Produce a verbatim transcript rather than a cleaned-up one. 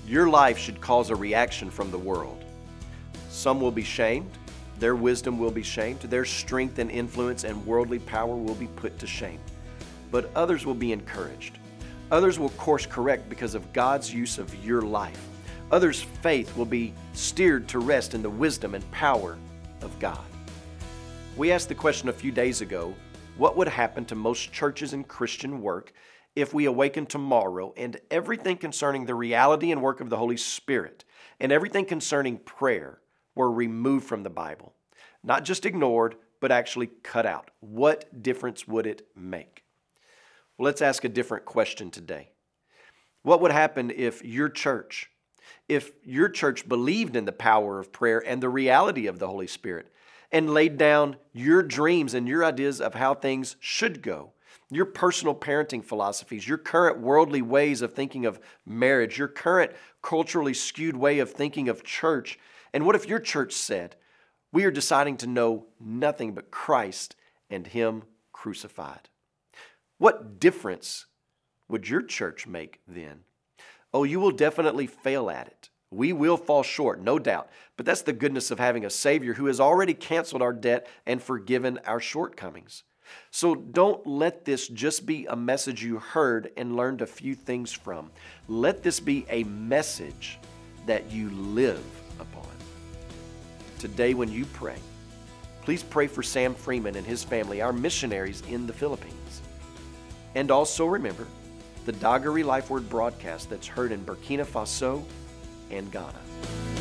Your life should cause a reaction from the world. Some will be shamed. Their wisdom will be shamed. Their strength and influence and worldly power will be put to shame. But others will be encouraged. Others will course correct because of God's use of your life. Others' faith will be steered to rest in the wisdom and power of God. We asked the question a few days ago, what would happen to most churches and Christian work if we awaken tomorrow and everything concerning the reality and work of the Holy Spirit and everything concerning prayer were removed from the Bible? Not just ignored, but actually cut out. What difference would it make? Well, let's ask a different question today. What would happen if your church, if your church believed in the power of prayer and the reality of the Holy Spirit and laid down your dreams and your ideas of how things should go, your personal parenting philosophies, your current worldly ways of thinking of marriage, your current culturally skewed way of thinking of church? And what if your church said, we are deciding to know nothing but Christ and Him crucified? What difference would your church make then? Oh, you will definitely fail at it. We will fall short, no doubt. But that's the goodness of having a Savior who has already canceled our debt and forgiven our shortcomings. So don't let this just be a message you heard and learned a few things from. Let this be a message that you live upon. Today when you pray, please pray for Sam Freeman and his family, our missionaries in the Philippines. And also remember the Daguerre Life Word broadcast that's heard in Burkina Faso and Ghana.